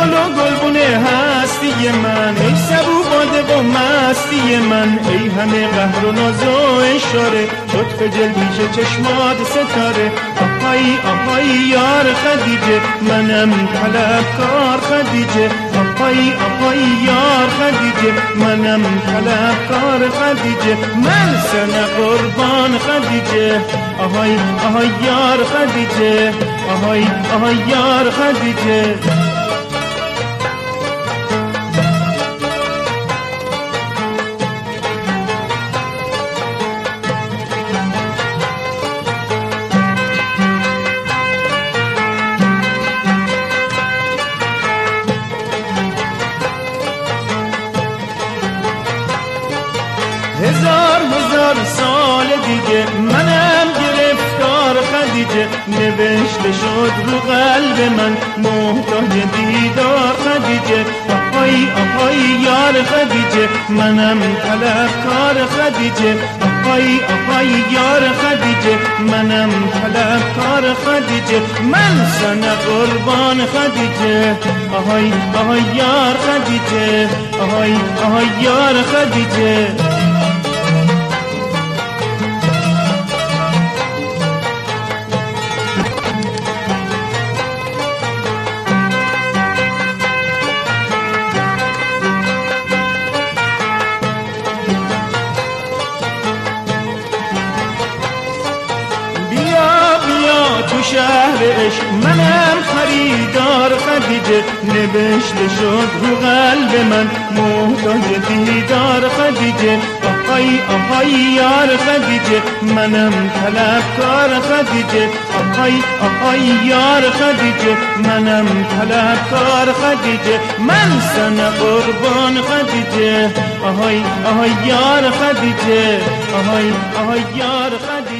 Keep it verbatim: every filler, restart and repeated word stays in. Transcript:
گل و گلبونه هستی من، ای سبو باده و مستی من، ای همه قهر و ناز و اشاره، لطف جلویش چشمات ستاره. آهای آهای یار خدیجه، منم طلبکار خدیجه. آهای آهای یار خدیجه، منم طلبکار خدیجه. من سن قربان خدیجه. آهای آهای یار خدیجه، آهای آهای یار خدیجه. هزار هزار سال دیگه منم گرفتار خدیجه، نوشته شد رو قلب من محتاج دیدار خدیجه. آهای آهای یار خدیجه، منم طلبکار خدیجه. آهای آهای یار خدیجه، منم طلبکار خدیجه. من سن قربان خدیجه. آهای آهای یار خدیجه، آهای آهای یار خدیجه. شهر عشق منم خریدار خدیجه، نوشته شد رو قلب من محتاج دیدار خدیجه. آهای آهای یار خدیجه، منم طلبکار خدیجه. آهای آهای یار خدیجه، منم طلبکار خدیجه. من سن قربان خدیجه. آهای آهای یار خدیجه، آهای آهای یار خدیجه.